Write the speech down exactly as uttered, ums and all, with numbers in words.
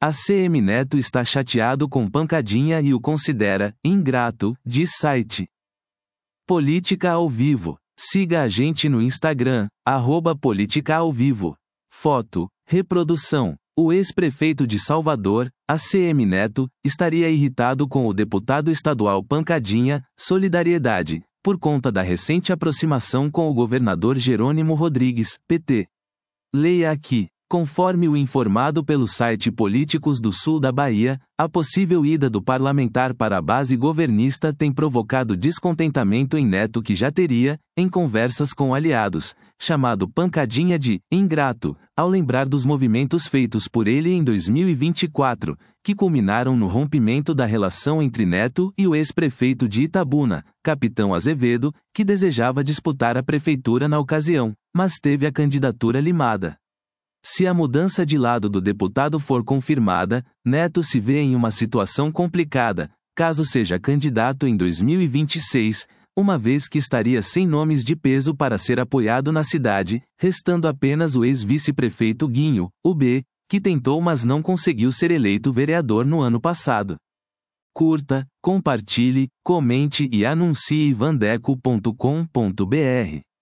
ACM Neto está chateado com Pancadinha e o considera ingrato, diz site. Política ao Vivo. Siga a gente no Instagram, arroba Política ao Vivo. Foto, reprodução. O ex-prefeito de Salvador, A C M Neto, estaria irritado com o deputado estadual Pancadinha, Solidariedade, por conta da recente aproximação com o governador Jerônimo Rodrigues, P T. Leia aqui. Conforme o informado pelo site Políticos do Sul da Bahia, a possível ida do parlamentar para a base governista tem provocado descontentamento em Neto que já teria, em conversas com aliados, chamado Pancadinha de ingrato, ao lembrar dos movimentos feitos por ele em dois mil e vinte e quatro, que culminaram no rompimento da relação entre Neto e o ex-prefeito de Itabuna, Capitão Azevedo, que desejava disputar a prefeitura na ocasião, mas teve a candidatura limada. Se a mudança de lado do deputado for confirmada, Neto se vê em uma situação complicada, caso seja candidato em dois mil e vinte e seis, uma vez que estaria sem nomes de peso para ser apoiado na cidade, restando apenas o ex-vice-prefeito Guinho, o B, que tentou mas não conseguiu ser eleito vereador no ano passado. Curta, compartilhe, comente e anuncie vandeco ponto com ponto br.